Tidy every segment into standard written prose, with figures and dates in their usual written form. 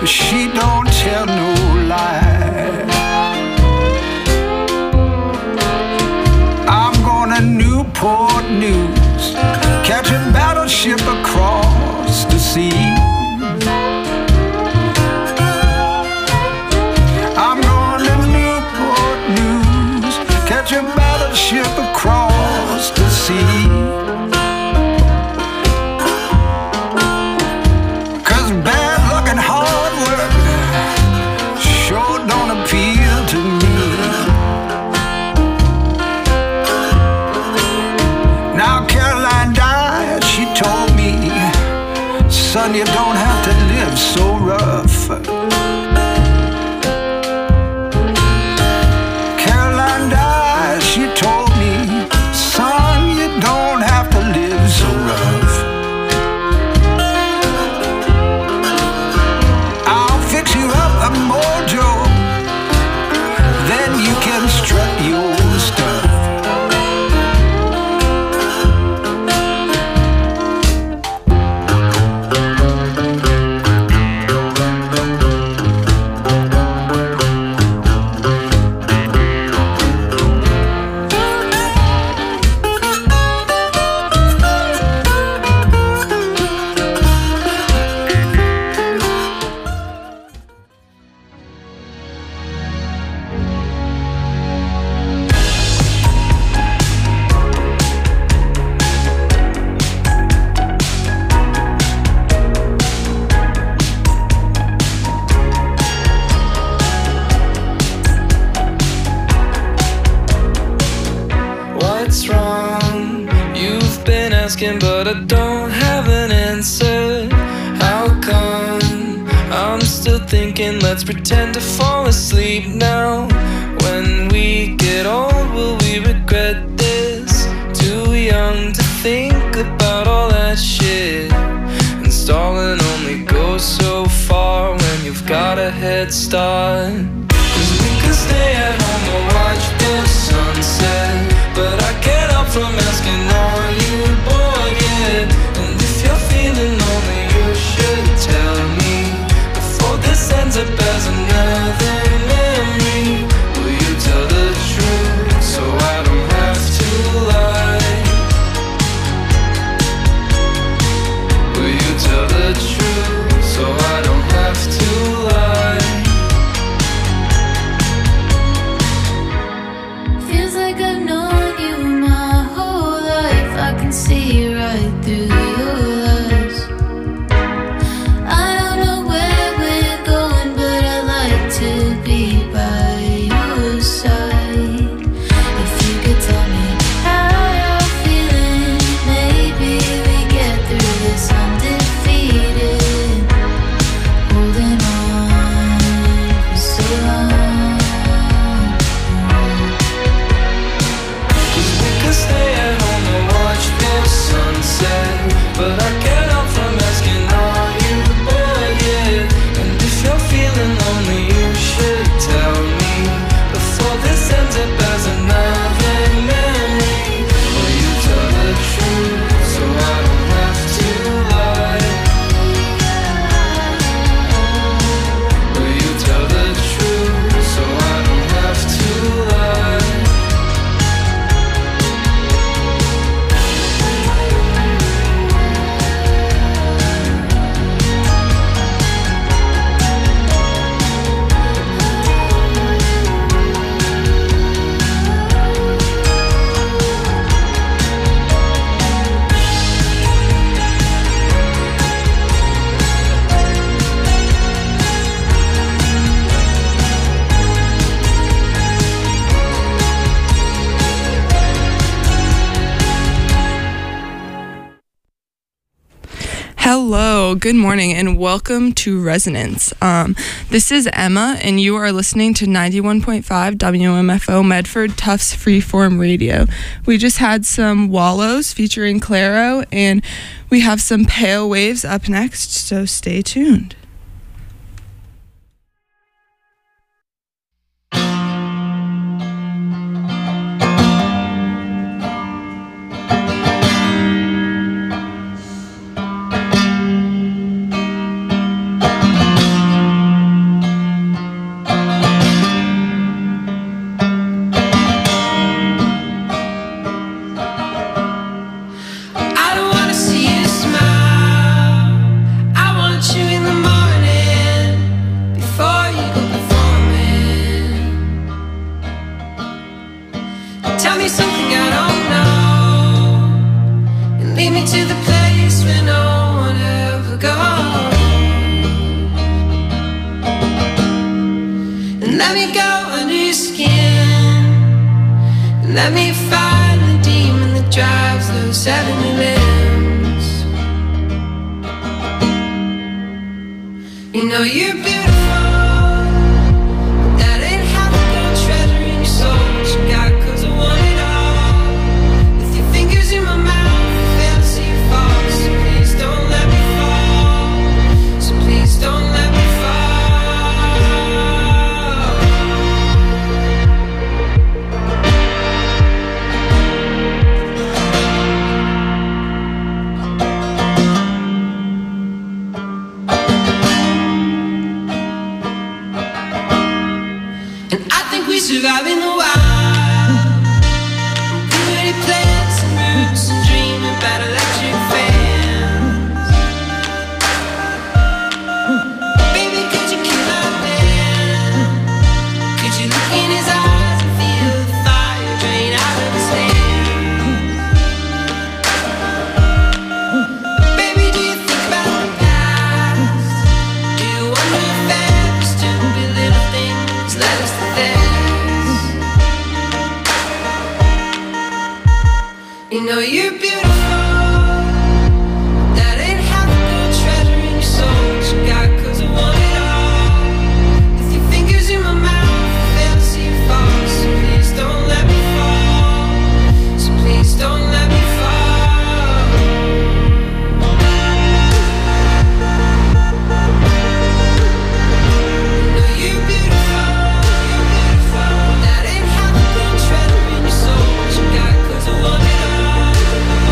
she don't tell no lie. I'm going to Newport News, catch a battleship across the sea. I'm going to Newport News, catch a battleship across the sea. Son, you don't have to live so rough. Caroline died, she told me, son, you don't have to live so rough. I'll fix you up a mojo, then you can strut your stuff. But I don't have an answer. How come I'm still thinking? Let's pretend to fall asleep now. When we get old, will we regret this? Too young to think about all that shit. And stalling only goes so far when you've got a head start. 'Cause we could stay at home and watch the sunset, but I can't help from asking, are you bored yet? And if you're feeling lonely, you should tell me before this ends up as another memory. Will you tell the truth so I don't have to lie? Will you tell the truth so I don't have to lie? Feels like I've known you my whole life. I can see right through your lies. I don't know where we're going, but I like to be by your side. If you could tell me how you're feeling, maybe we get through this undefeated. Holding on for so long. 'Cause we could stay at home and watch the sunset, but I can't help from asking, are you bored yet? And if you're feeling lonely, you should tell me before this ends up as another memory. Will you tell the truth so I don't have to lie? Will you tell the truth so I don't have to lie? Hello, good morning, and welcome to Resonance. This is Emma, and you are listening to 91.5 WMFO Medford Tufts Freeform Radio. We just had some Wallows featuring Claro, and we have some Pale Waves up next, so stay tuned. Let me find the demon that drives those heavenly limbs. You know you're beautiful, but that ain't half the good treasure in your soul that you got, 'cause I want it all. With your fingers in my mouth, I fail to see you fall. So please don't let me fall. So please don't let me fall. Survive in the wild, pretty plants and roots, and dream about electric fans. Baby, could you kill our man? Could you look in his eyes and feel the fire drain out of his hands? Baby, do you think about the past? Do you wonder if every stupid little things led us to there? You know you're beautiful, that ain't half the good treasure in your soul that you got, 'cause I want it all. With your fingers in my mouth, I fail to see you fall. So please don't let me fall. So please don't let me fall. You know you're beautiful, that ain't half the good treasure in your soul that you got, 'cause I want it all.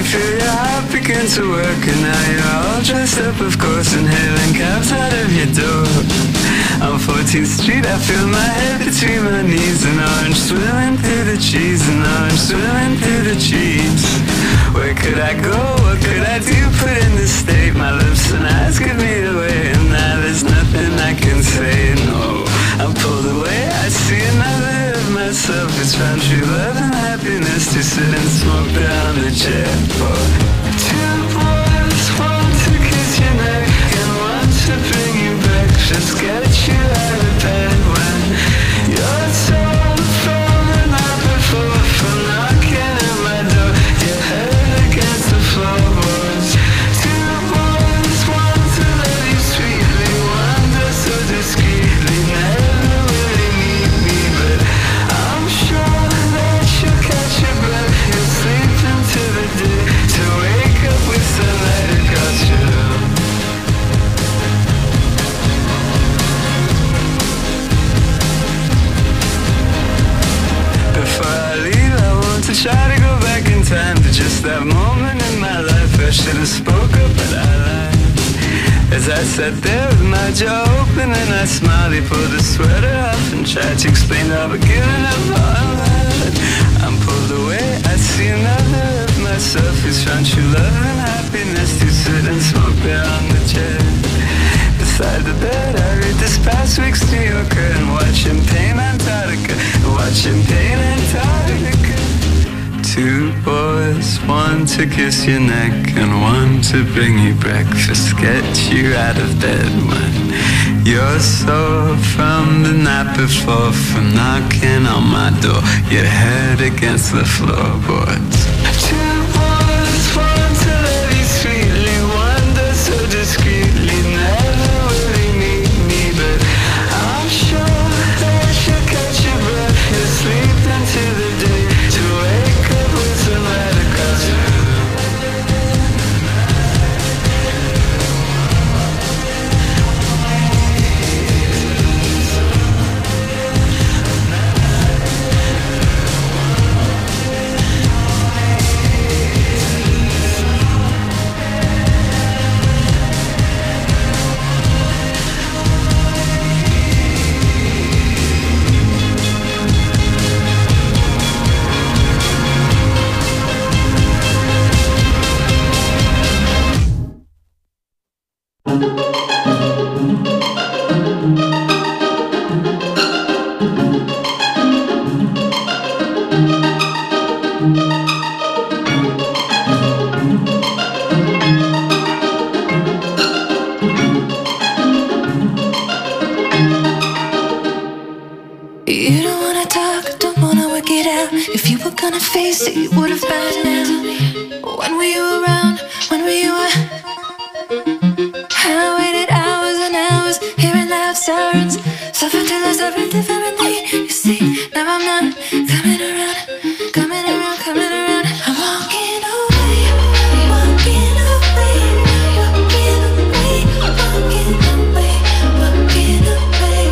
you feel your heart begin to work, and now you're all dressed up, of course, and hailing cabs out of your door. On 14th Street, I feel my head between my knees, an orange swimming through the trees, an orange swimming through the trees. Where could I go? What could I do? Put in this state, my lips and eyes give me the way, and now there's nothing I can say. No, I'm pulled away. I see another of myself. It's found true love and happiness to sit and smoke down the chair. For two boys, one to kiss your neck and one to bring you back. Just get you out of bed when you're told from the night before, from knocking at my door, your head against the floorboards. Two boys, one to love you sweetly, one does so discreetly. Never really need me, but I'm sure that you'll catch your breath. You'll sleep into the day to wake up with sunlight across your room. Before I leave, I want to try to go back in time to just that moment in my life. I should have spoke up, but I lied. As I sat there with my jaw open and I smiled, he pulled his sweater off and tried to explain how I've given up on that. I'm pulled away, I see another of myself who's found true love and happiness to sit and smoke there on the chair. Beside the bed, I read this past week's New Yorker and watch him paint Antarctica, watch him paint Antarctica. Two boys, one to kiss your neck and one to bring you breakfast, get you out of bed when you're sore from the night before, from knocking on my door, your head against the floorboards. Two boys, one to love you sweetly, one does so discreetly, never really need me, but I'm sure that you'll catch your breath, you'll sleep into the day to wake up with sunlight across your room. You don't wanna talk, don't wanna work it out. If you were gonna face it, you would've by now. When were you around? When were you I waited hours and hours, hearing loud sirens, suffered till I suffered differently. You see, now I'm not coming around, coming around, coming around. I'm walking away, walking away, walking away, walking away, walking away.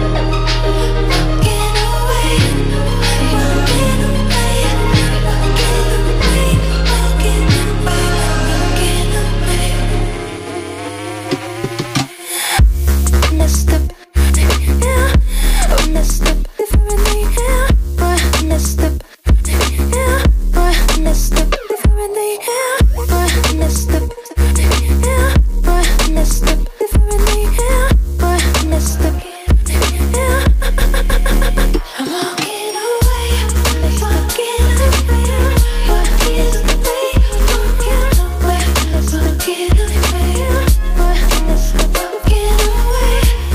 Messed up, yeah. Oh, messed up differently, yeah. Boy, messed up, yeah. Boy, messed up differently, yeah. Boy, messed up, yeah. Boy, messed up differently, yeah. Boy, messed up, yeah. I'm walking away, walking away, walking away, walking away, walking away, boy, messed up, walking away.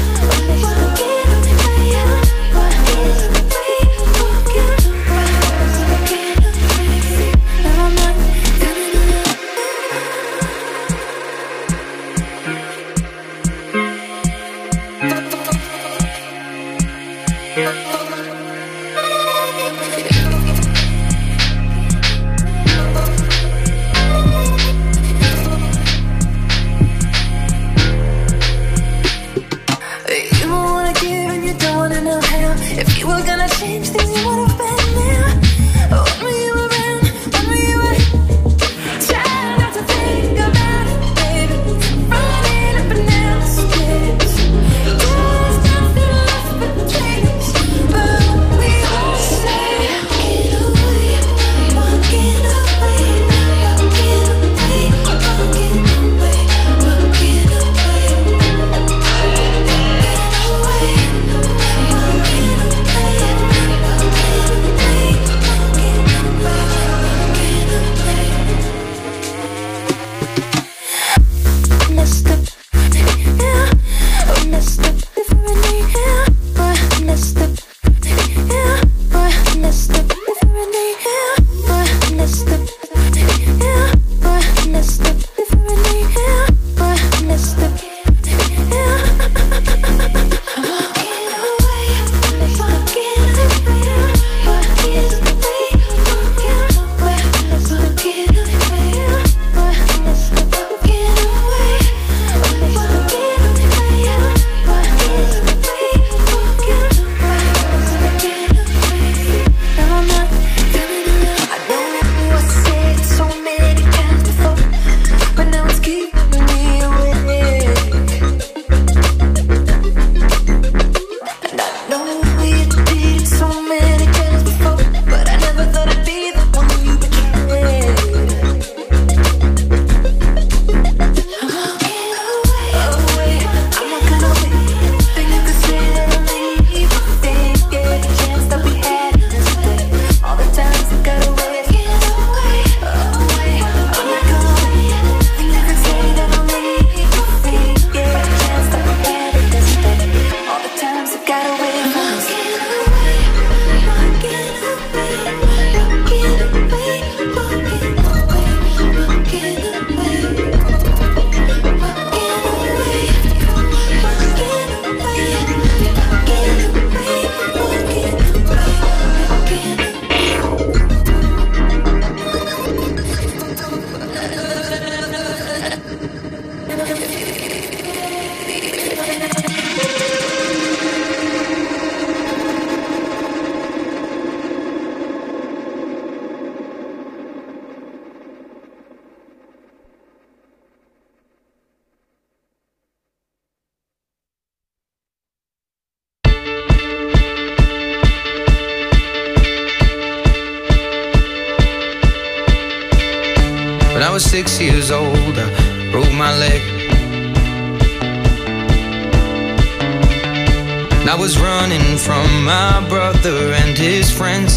You don't wanna give and you don't wanna know how. If you were gonna change things, you would've been there. When were you around? When were you I was 6 years old, I broke my leg. And I was running from my brother and his friends,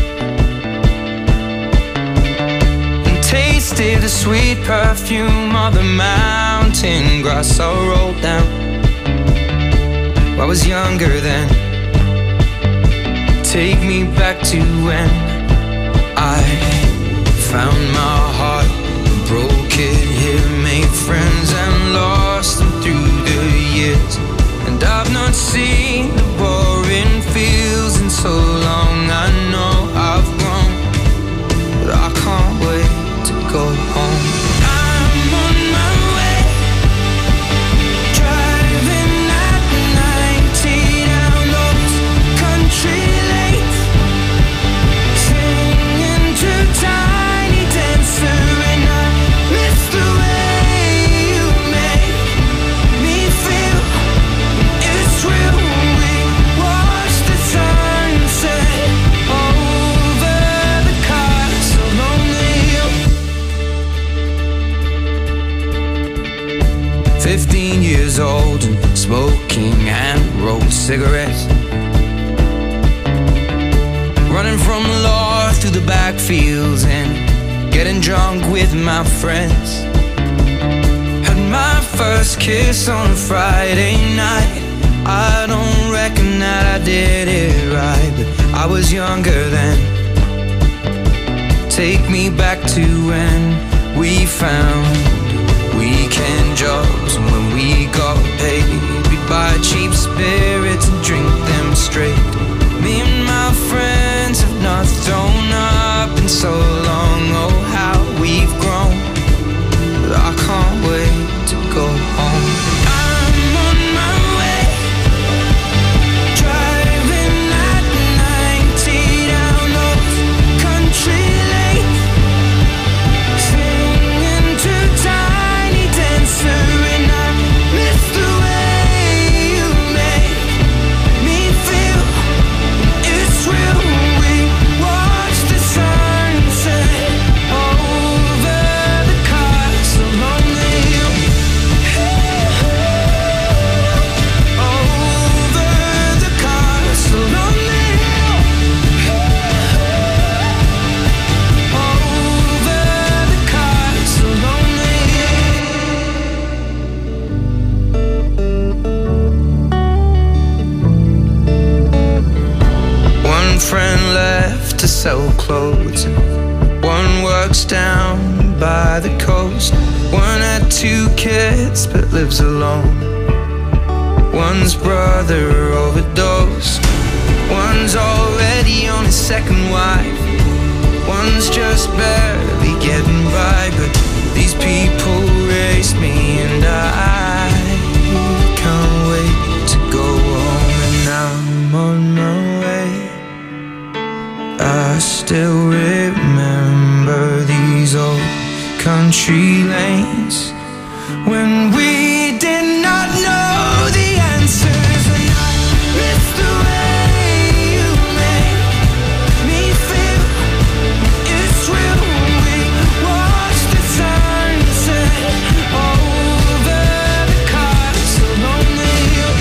and tasted the sweet perfume of the mountain grass I rolled down. I was younger then. Take me back to when I found my heart, broke it here, made friends and lost them through the years. And I've not seen the boring fields in so long. I know I've grown, but I can't wait to go home. I'm on my way, driving at 90 down those country lanes, singing to Tiny Dancer, and I miss the way you make me feel. It's real. We watch the sunset over the castle on the hill. 15 years old and smoking hand-rolled cigarettes, running from the law through the backfields and getting drunk with my friends. Had my first kiss on a Friday night. I don't reckon that I did it right, but I was younger then. Take me back to when we found weekend jobs, and when we got paid, we'd buy cheap spirits and drink them straight. Me and my friends have not thrown up in so long. Oh, how we've grown, but I can't wait to go home. I'm on my way, driving at 90 down those country lanes, singing to Tiny Dancer, and I miss the way you make me feel. It's real. We watch the sunset over the castle on the hill. Over the castle on the hill. Over the castle on the hill. One friend left to sell clothes, and one works down by the coast. One had 2 kids but lives alone. One's brother overdosed. One's already on his second wife. One's just barely getting by. But these people race me, and I can't wait to go home. And I'm on my way. I still remember these old country lanes when we did not know the answers, and I miss the way you make me feel. It's real. We watch the sunset over the castle on the hill.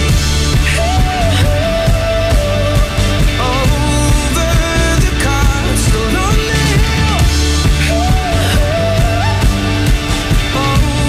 Over the castle on the hill. Over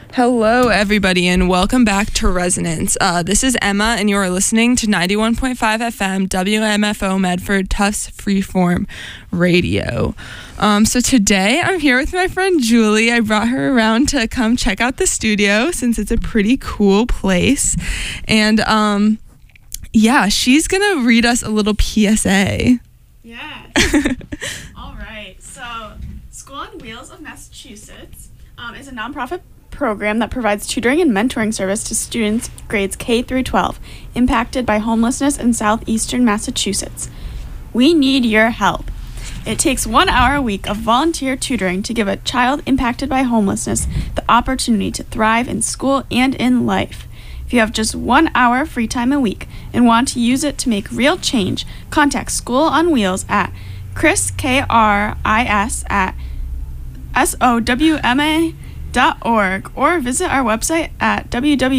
Hello, everybody, and welcome back to Resonance. This is Emma, and you are listening to 91.5 FM WMFO Medford Tufts Freeform Radio. So today I'm here with my friend Julie. I brought her around to come check out the studio since it's a pretty cool place. And yeah, she's going to read us a little PSA. Yeah. All right. So School on Wheels of Massachusetts is a nonprofit program that provides tutoring and mentoring service to students grades K through 12 impacted by homelessness in southeastern Massachusetts. We need your help. It takes 1 hour a week of volunteer tutoring to give a child impacted by homelessness the opportunity to thrive in school and in life. If you have just 1 hour free time a week and want to use it to make real change, contact School on Wheels at Chris, KRIS, at SOWMA.org or visit our website at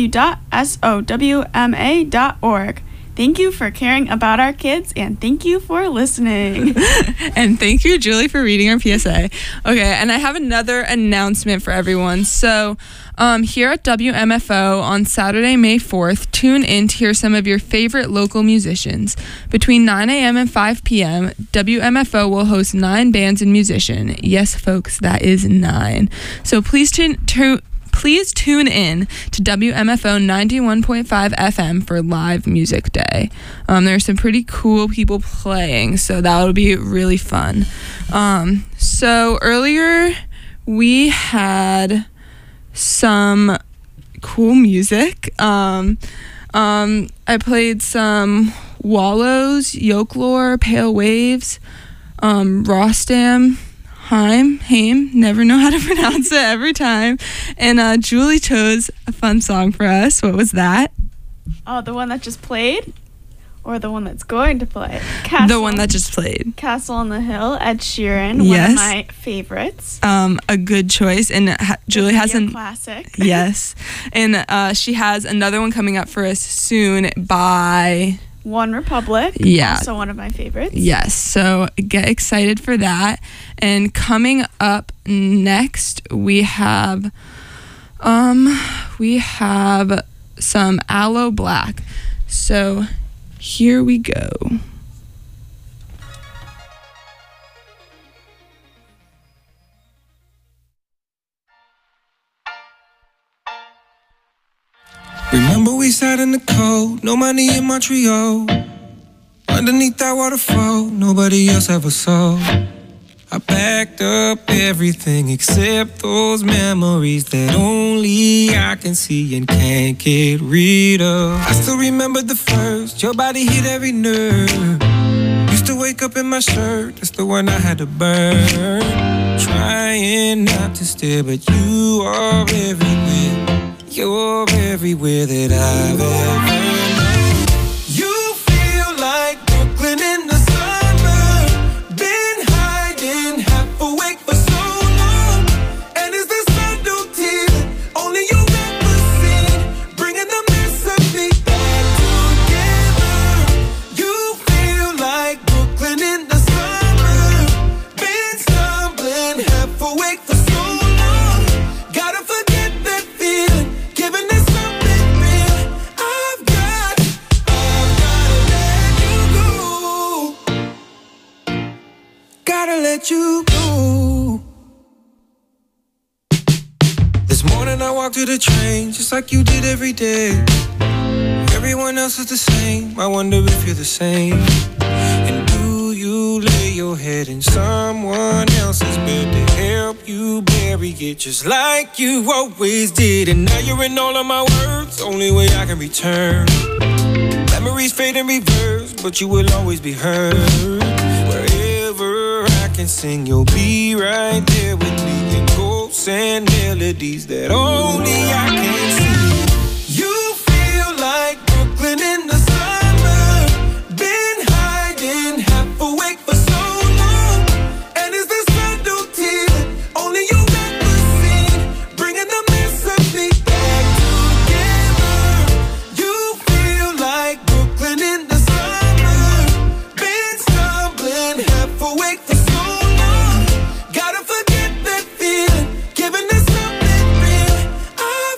www.sowma.org. Thank you for caring about our kids, and thank you for listening. And thank you, Julie, for reading our PSA. Okay, and I have another announcement for everyone. So here at WMFO on Saturday, May 4th, tune in to hear some of your favorite local musicians. Between 9 a.m. and 5 p.m., WMFO will host 9 bands and musicians. Yes, folks, that is 9. So please tune in to WMFO 91.5 FM for Live Music Day. There's some pretty cool people playing, so that'll be really fun. So earlier we had some cool music. I played some Wallows, Yokelore, Pale Waves, Rostam, Haim, never know how to pronounce it every time. And Julie chose a fun song for us. What was that? Oh, the one that just played? Or the one that's going to play? The one that just played. Castle on the Hill, Ed Sheeran, yes. One of my favorites. A good choice. And Julie has a classic. Yes. And she has another one coming up for us soon by One Republic. Yeah. Also one of my favorites. Yes. So get excited for that. And coming up next, we have some Aloe Black. So here we go. Remember we sat in the cold, no money in Montreal. Underneath that waterfall, nobody else ever saw. I packed up everything except those memories that only I can see and can't get rid of. I still remember the first, your body hit every nerve. Used to wake up in my shirt, that's the one I had to burn. Trying not to stare, but you are everywhere. You're everywhere that I've ever known. You feel like Brooklyn in the summer. Been hiding, half awake for so long. And it's the subtlety that only you ever seen, bringing the mess of me back together. You feel like Brooklyn in the summer. Been stumbling, half awake for so long. Gotta forget that feeling. Giving this something real. I've got to let you go. Gotta let you go. This morning I walked to the train, just like you did every day. Everyone else is the same, I wonder if you're the same. And do you lay your head in someone else's bed to help you bury it just like you always did? And now you're in all of my words, only way I can return. Memories fade in reverse, but you will always be heard. Wherever I can sing, you'll be right there with me in ghosts and melodies that only I can see. You feel like Brooklyn in the summer. Been hiding, half awake for so long. And it's the subtlety that only you ever seen, bringing the mess of me back together. You feel like Brooklyn in the summer. Been stumbling, half awake for so long. Gotta forget that feeling, giving this something real.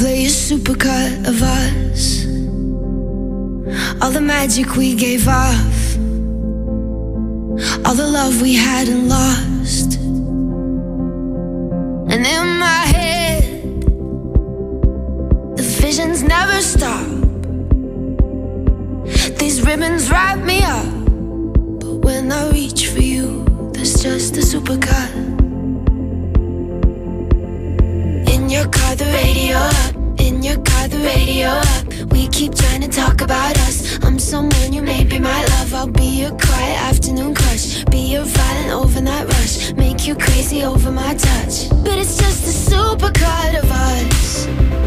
play a supercut of us, all the magic we gave off, all the love we hadn't lost. And in my head, the visions never stop. These ribbons wrap me up, but when I reach for you, there's just a supercut. In your car, the radio up. In your car, the radio up. We keep trying to talk about us. I'm someone you may be my love. I'll be your quiet afternoon crush, be your violent overnight rush, make you crazy over my touch. But it's just a supercut of us,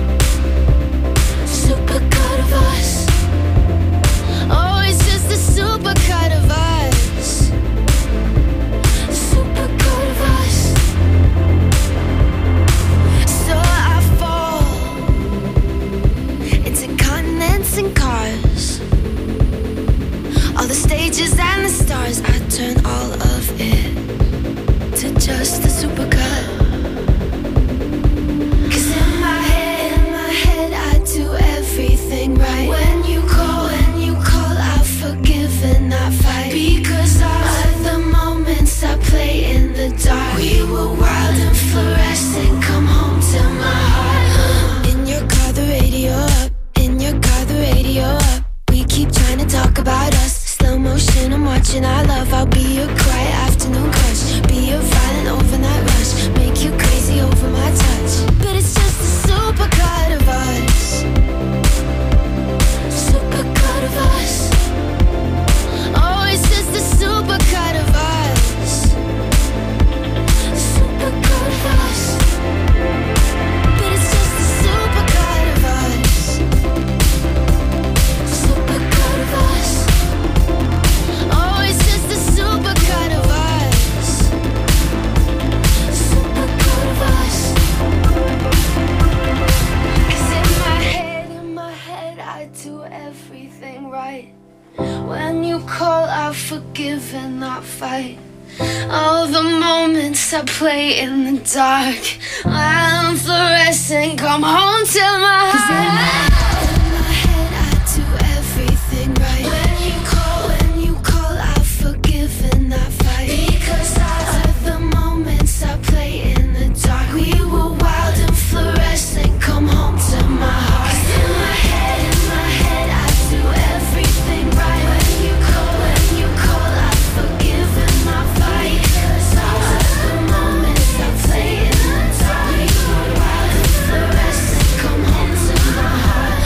supercut of us. Oh, it's just a supercut of us, supercut of us. So I fall into continents and cars, all the stages and the stars. I turn all of it to just a supercut. 'Cause in my head I do everything right. When you call, I forgive and I fight. Because of the moments I play in the dark, we were wild and fluorescent. Come home to my heart. In your car, the radio up. In your car, the radio up. We keep trying to talk about us. Slow motion, I'm watching our love. I'll be your quiet afternoon crush, be your violent overnight rush, make you crazy over my touch. But it's just a supercut of us, supercut of us. Oh, it's just a supercut of us, supercut of us. But it's just a supercut of us, supercut of us. Oh, it's just a supercut of us, supercut of us. 'Cause in my head I do everything right. When you call, I forgive and not fight. All the moments I play in the dark, I'm fluorescent. Come home to my heart. In my head I do everything right. When you call, I forgive and not fight. Because of the moments I play in the dark, we were wild and fluorescent. Come home to my heart. 'Cause in my head I do everything right. When you call, I forgive and not fight. Because of the moments I play in the dark, we were wild and fluorescent. Come home to my heart.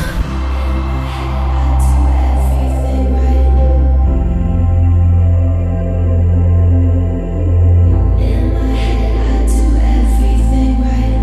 In my head I do everything right.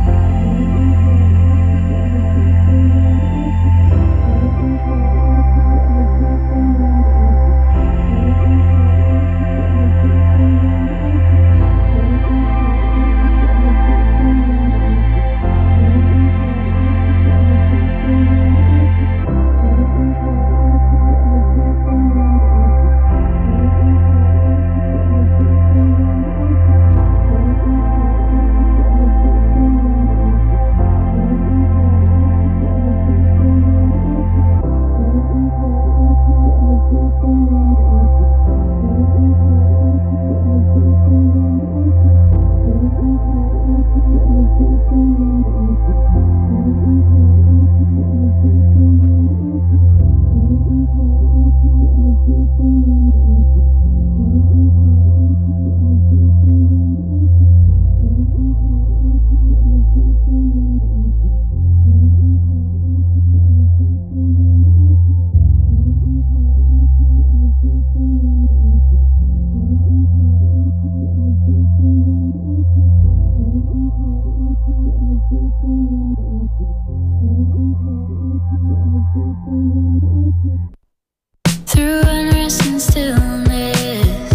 Through unrest and stillness,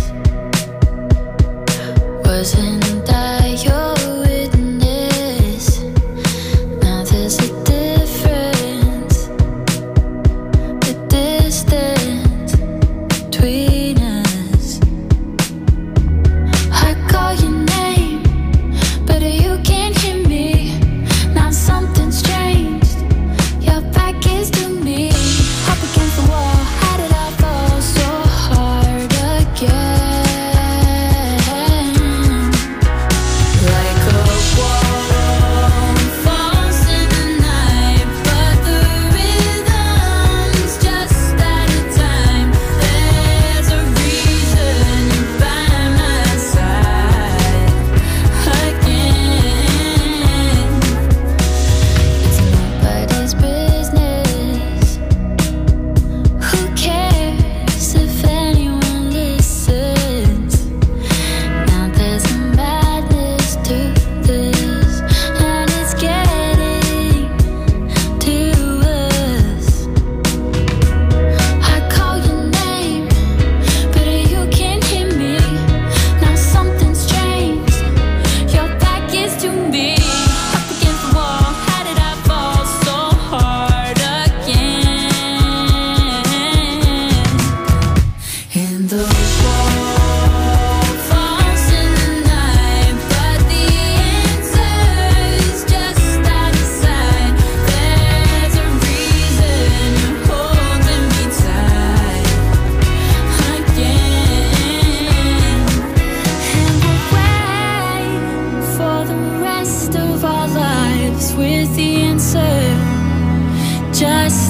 wasn't I your witness? Now there's a difference, the distance between us. I call your name, but you can't hear me. Now something's changed.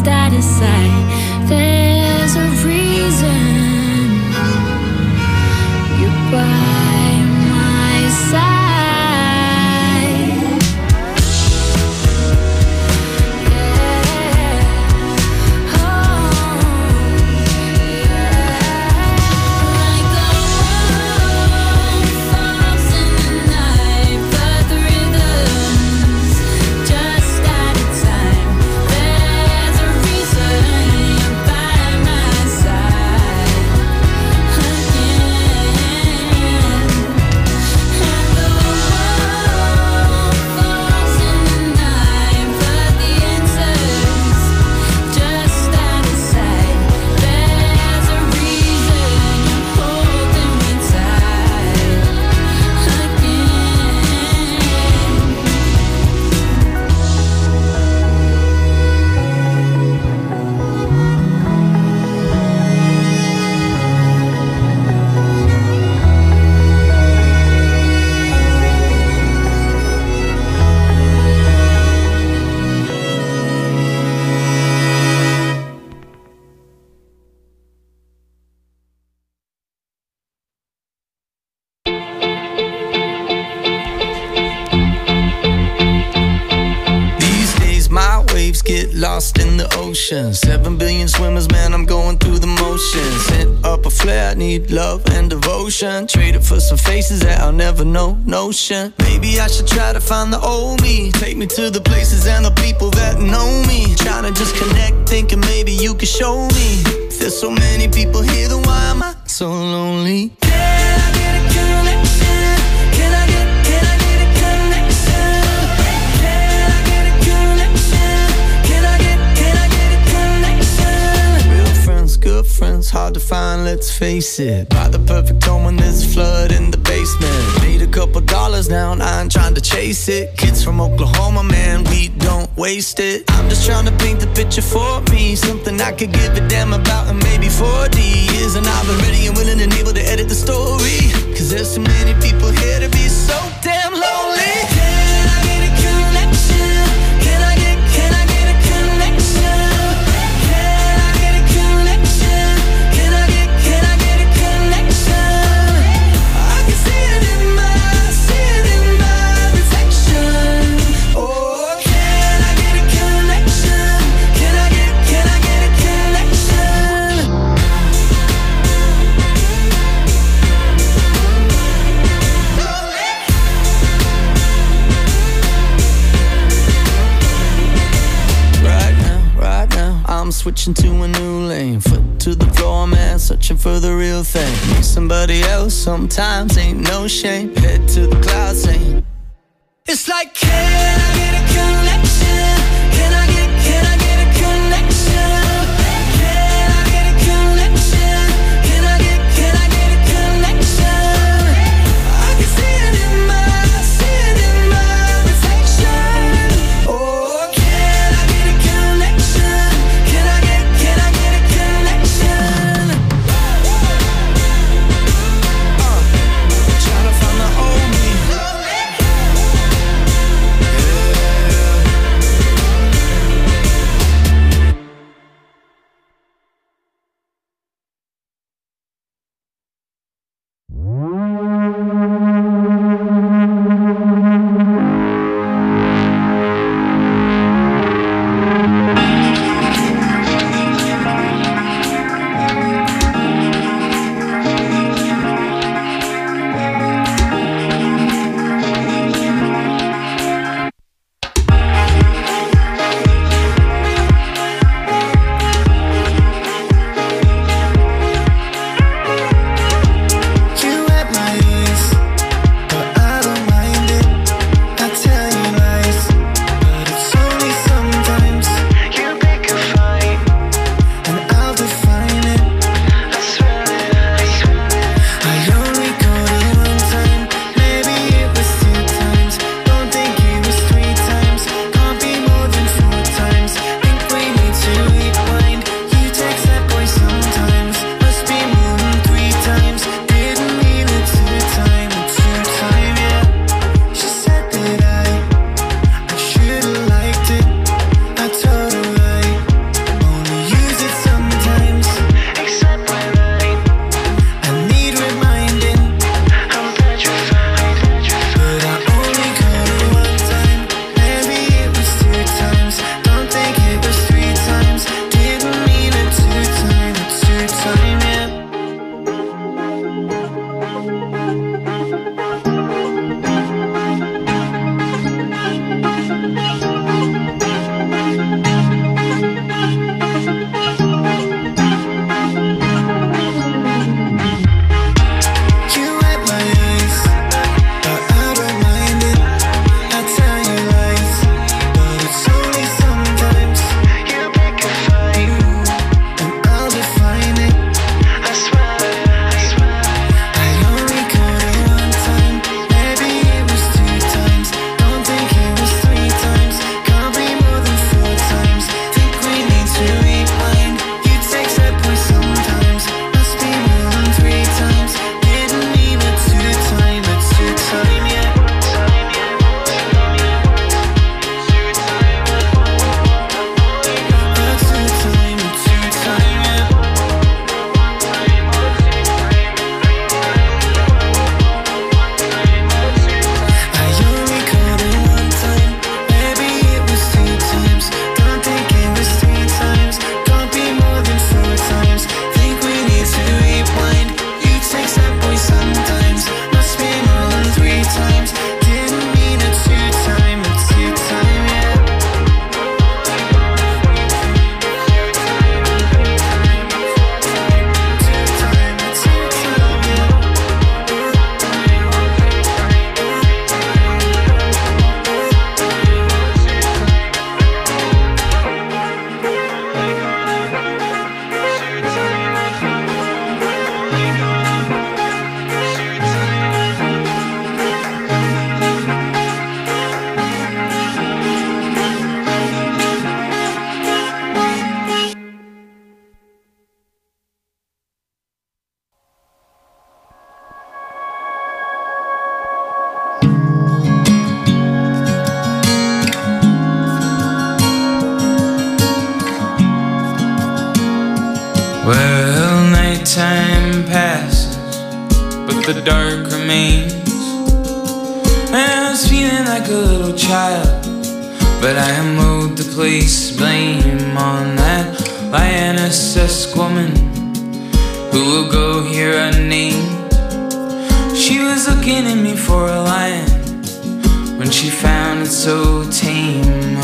just out of sight. There's a reason you're by my side. Get lost in the ocean. 7 billion swimmers, man, I'm going through the motions. Sent up a flare, need love and devotion. Traded for some faces that I'll never know, notion. Maybe I should try to find the old me. Take me to the places and the people that know me. Trying to just connect, thinking maybe you could show me. If there's so many people here, then why am I so lonely? Can I get a connection? Can I get a connection? Can I get a connection? Good friends, hard to find, let's face it. Buy the perfect home when there's a flood in the basement. Made a couple dollars now and I ain't trying to chase it. Kids from Oklahoma, man, we don't waste it. I'm just trying to paint the picture for me. Something I could give a damn about in maybe 40 years. And I've been ready and willing and able to edit the story. Cause there's so many people here to be so damn lonely. Can I get a connection? Can I get a connection? I'm switching to a new lane. Foot to the floor, man, searching for the real thing. Need somebody else, sometimes ain't no shame. Head to the clouds, saying it's like, can I get a connection? Can I get a connection? Can I get a connection? Can I get a connection? I can see it in my reflection. Oh, can I get a connection? Can I get a connection? Trying to find the old me. Yeah. nighttime passes, but the dark remains. And I was feeling like a little child, but I unload to place blame on that lioness-esque woman who will go here unnamed. She was looking at me for a lion when she found it so tame.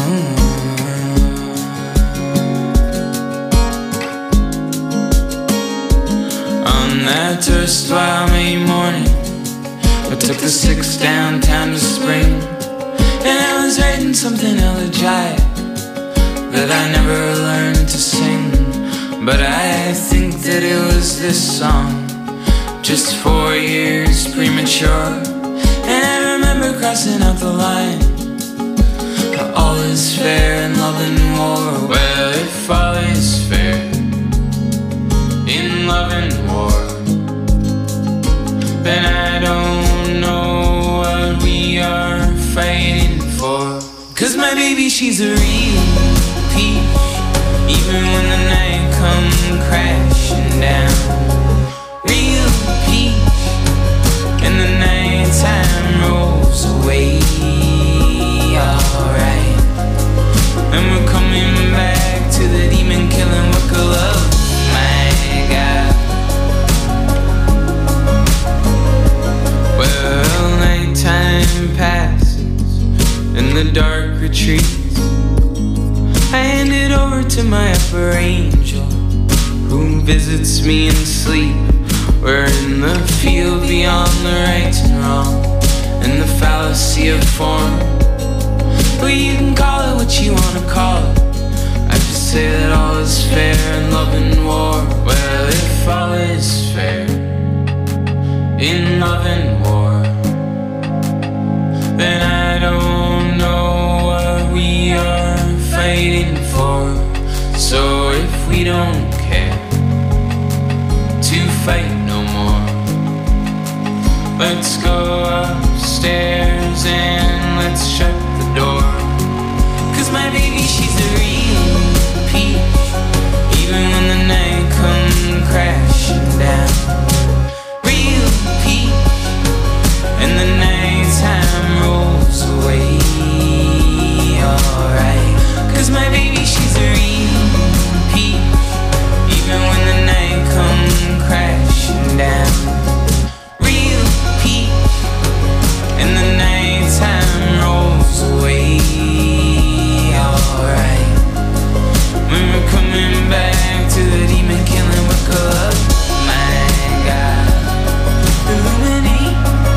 On that erstwhile May morning, I took the 6 downtown to Spring, and I was writing something elegiac that I never learned to sing. But I think that it was this song, just 4 years premature. And I remember crossing out the line, all is fair in love and war. Well, if all is fair in love and war, then I don't know what we are fighting for. Cause my baby, she's a real peach, even when the night comes crashing down. Real peach, and the nighttime rolls away. Alright, and we're coming back to the demon killing work of love. My God. Well, nighttime passes and the dark retreats. I hand it over to my upper angel, who visits me in sleep. We're in the field beyond the right and wrong, and the fallacy of form. Well, you can call it what you wanna call it. I just say that all is fair in love and war. Well, if all is fair in love and war, then I don't know what we are fighting for. So if we don't care to fight no more, let's go upstairs and let's shut the door. Cause my baby, she's a real peach, even when the night comes crashing down. Real peach, and the nighttime rolls away. Alright, cause my baby, she's a real peach, even when the night comes crashing down. Real peach, and the nighttime rolls away. Alright, when we're coming back to the demon killing work of love. My God, illuminate.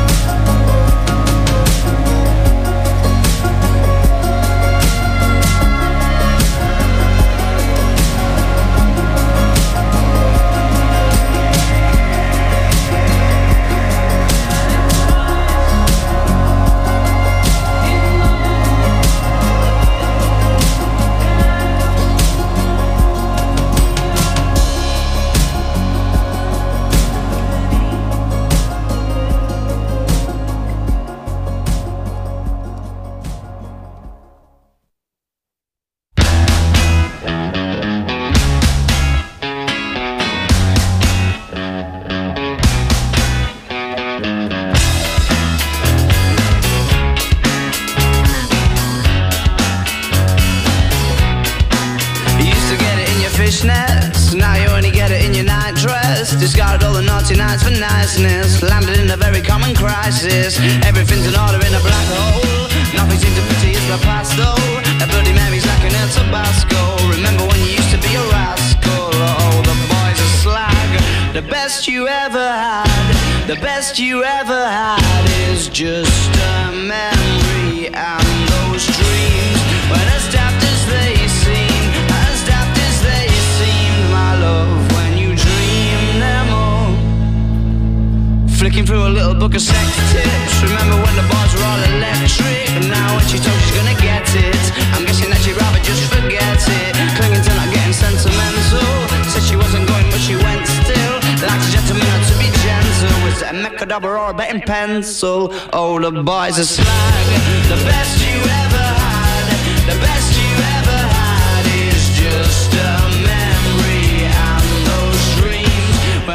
Now you only get it in your night dress. Discarded all the naughty nights for niceness. Landed in a very common crisis. Everything's in order in a black hole. Nothing seems to pity is the past though. A Bloody Mary's like an El Tabasco. Remember when you used to be a rascal? Oh, the boys are slag. The best you ever had, the best you ever had is just a memory. And those dreams, when as daft as they seem, as daft as they seem, my love, when you dream them all. Flicking through a little book of sex tips. Remember when the bars were all electric? And now when she told she's gonna get it, I'm guessing that she'd rather just forget it. Clinging to not getting sentimental. Said she wasn't going but she went still. Like a gentleman had to be gentle. Was it a Mechadabra or a betting pencil? Oh, the boys are slag. The best you ever had, the best you ever had is just a memory. And those dreams, when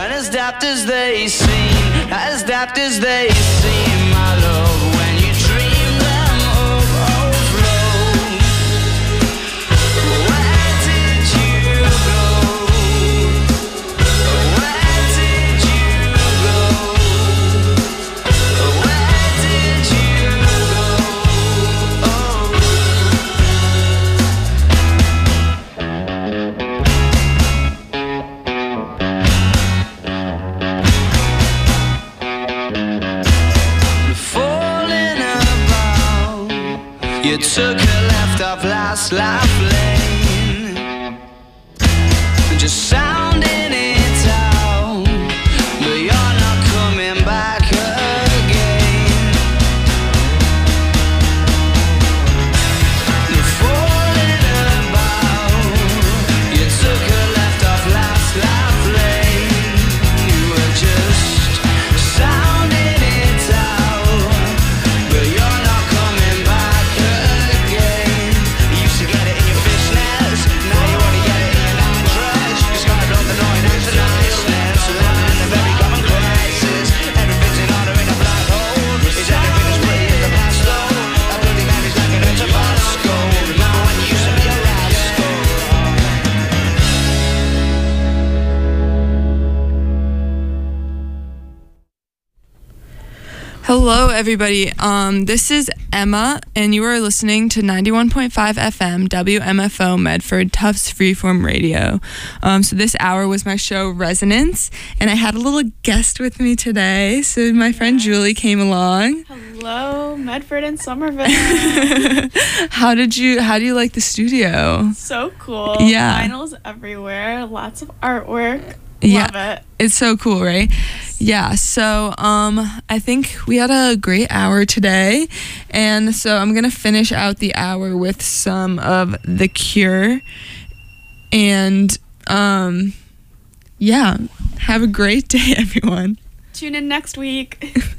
daft as they seem, as daft as they seem, my love, when you dream them overflow. Where did you go? Where did you go? Where did you go? Falling about, you took a left off last life lane, just sounding it out, but you're not coming back again. Falling about, you took a left off last life lane, you were just sounding it out, but you're not coming back again. You used to get it in your fishnets, now you only get it in your nightdress. You started on the noise and the niceness, living in a very common crisis. Everything's in order in a black hole. Is everything as pretty as the past though? That bloody man is like an Tabasco. Remember when you used to be a rascal? Hello, everybody. This is Emma, and you are listening to 91.5 FM WMFO Medford Tufts Freeform Radio. So this hour was my show Resonance, and I had a little guest with me today. So my friend Julie came along. Hello, Medford and Somerville. How do you like the studio? So cool. Yeah. Vinyls everywhere. Lots of artwork. Yeah. Love it. It's so cool, right? Yeah, so I think we had a great hour today, and so I'm gonna finish out the hour with some of The Cure, and yeah, have a great day, everyone. Tune in next week.